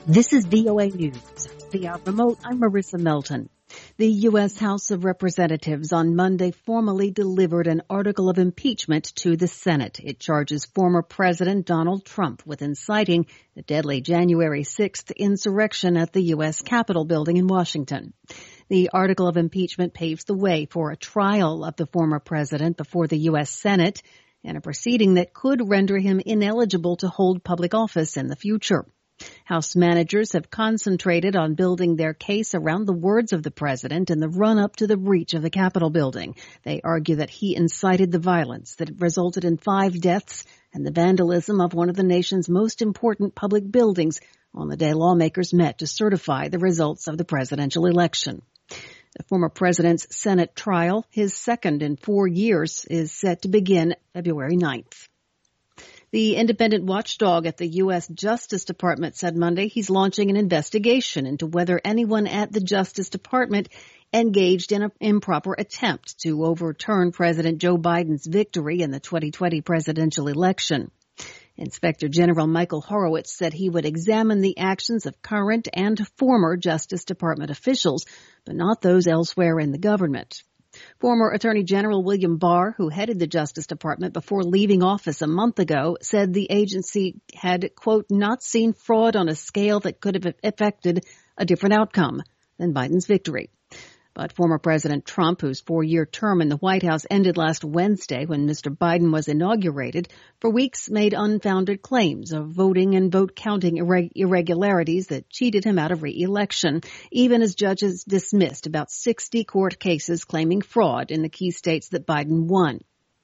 This is VOA News. Via remote, I'm Marissa Melton. The U.S. House of Representatives on Monday formally delivered an article of impeachment to the Senate. It charges former President Donald Trump with inciting the deadly January 6th insurrection at the U.S. Capitol building in Washington. The article of impeachment paves the way for a trial of the former president before the U.S. Senate in a proceeding that could render him ineligible to hold public office in the future. House managers have concentrated on building their case around the words of the president in the run-up to the breach of the Capitol building. They argue that he incited the violence that resulted in 5 deaths and the vandalism of one of the nation's most important public buildings on the day lawmakers met to certify the results of the presidential election. The former president's Senate trial, his second in 4 years, is set to begin February 9th. The independent watchdog at the U.S. Justice Department said Monday he's launching an investigation into whether anyone at the Justice Department engaged in an improper attempt to overturn President Joe Biden's victory in the 2020 presidential election. Inspector General Michael Horowitz said he would examine the actions of current and former Justice Department officials, but not those elsewhere in the government. Former Attorney General William Barr, who headed the Justice Department before leaving office a month ago, said the agency had, quote, not seen fraud on a scale that could have affected a different outcome than Biden's victory. But former President Trump, whose 4-year term in the White House ended last Wednesday when Mr. Biden was inaugurated, for weeks made unfounded claims of voting and vote counting irregularities that cheated him out of re-election, even as judges dismissed about 60 court cases claiming fraud in the key states that Biden won.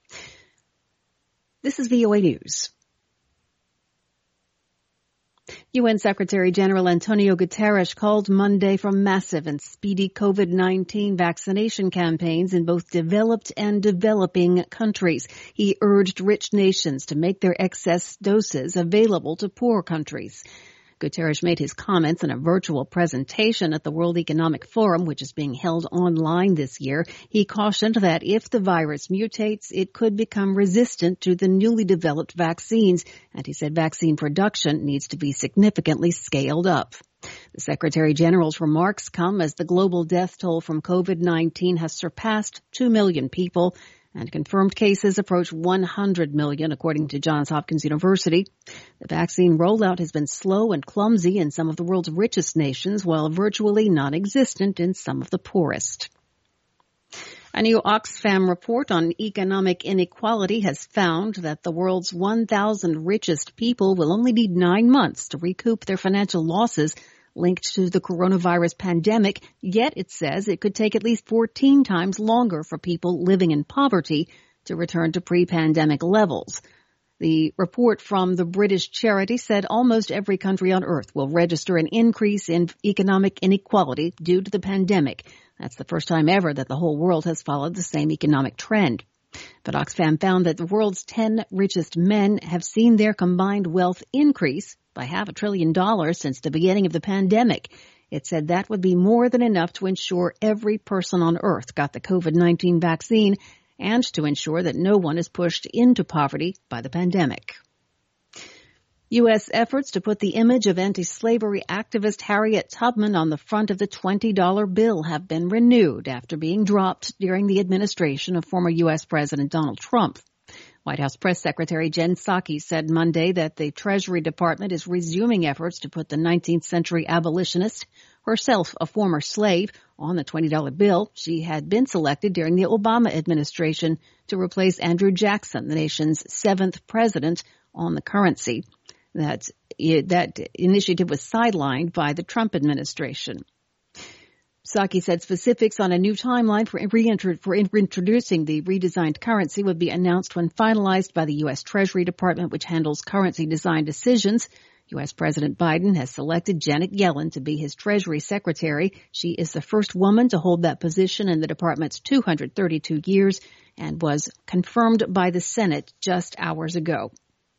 This is VOA News. UN Secretary General Antonio Guterres called Monday for massive and speedy COVID-19 vaccination campaigns in both developed and developing countries. He urged rich nations to make their excess doses available to poor countries. Guterres made his comments in a virtual presentation at the World Economic Forum, which is being held online this year. He cautioned that if the virus mutates, it could become resistant to the newly developed vaccines, and he said vaccine production needs to be significantly scaled up. The Secretary General's remarks come as the global death toll from COVID-19 has surpassed 2 million people, and confirmed cases approach 100 million, according to Johns Hopkins University. The vaccine rollout has been slow and clumsy in some of the world's richest nations, while virtually non-existent in some of the poorest. A new Oxfam report on economic inequality has found that the world's 1,000 richest people will only need 9 months to recoup their financial losses linked to the coronavirus pandemic, yet it says it could take at least 14 times longer for people living in poverty to return to pre-pandemic levels. The report from the British charity said almost every country on earth will register an increase in economic inequality due to the pandemic. That's the first time ever that the whole world has followed the same economic trend. But Oxfam found that the world's 10 richest men have seen their combined wealth increase by $500 billion since the beginning of the pandemic. It said that would be more than enough to ensure every person on earth got the COVID-19 vaccine and to ensure that no one is pushed into poverty by the pandemic. U.S. efforts to put the image of anti-slavery activist Harriet Tubman on the front of the $20 bill have been renewed after being dropped during the administration of former U.S. President Donald Trump. White House Press Secretary Jen Psaki said Monday that the Treasury Department is resuming efforts to put the 19th century abolitionist, herself a former slave, on the $20 bill. She had been selected during the Obama administration to replace Andrew Jackson, the nation's 7th president, on the currency. That initiative was sidelined by the Trump administration. Psaki said specifics on a new timeline for introducing the redesigned currency would be announced when finalized by the U.S. Treasury Department, which handles currency design decisions. U.S. President Biden has selected Janet Yellen to be his Treasury Secretary. She is the first woman to hold that position in the department's 232 years and was confirmed by the Senate just hours ago.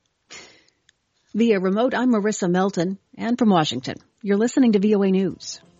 Via remote, I'm Marissa Melton, and from Washington, you're listening to VOA News.